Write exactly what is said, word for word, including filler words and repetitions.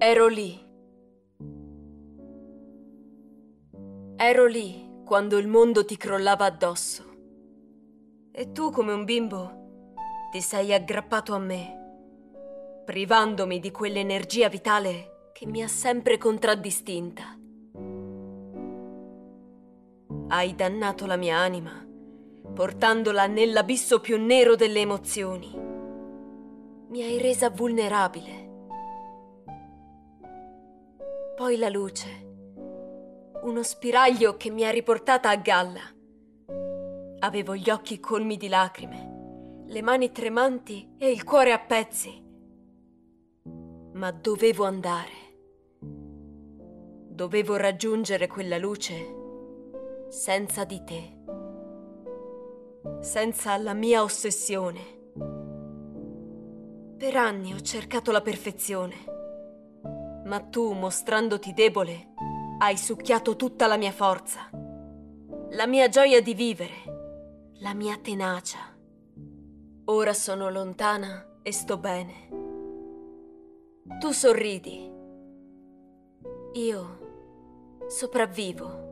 Ero lì. Ero lì quando il mondo ti crollava addosso. E tu, come un bimbo, ti sei aggrappato a me, privandomi di quell'energia vitale che mi ha sempre contraddistinta. Hai dannato la mia anima, portandola nell'abisso più nero delle emozioni. Mi hai resa vulnerabile. Poi la luce, uno spiraglio che mi ha riportata a galla. Avevo gli occhi colmi di lacrime, le mani tremanti e il cuore a pezzi. Ma dovevo andare. Dovevo raggiungere quella luce senza di te, senza la mia ossessione. Per anni ho cercato la perfezione, ma tu, mostrandoti debole, hai succhiato tutta la mia forza, la mia gioia di vivere, la mia tenacia. Ora sono lontana e sto bene. Tu sorridi. Io sopravvivo.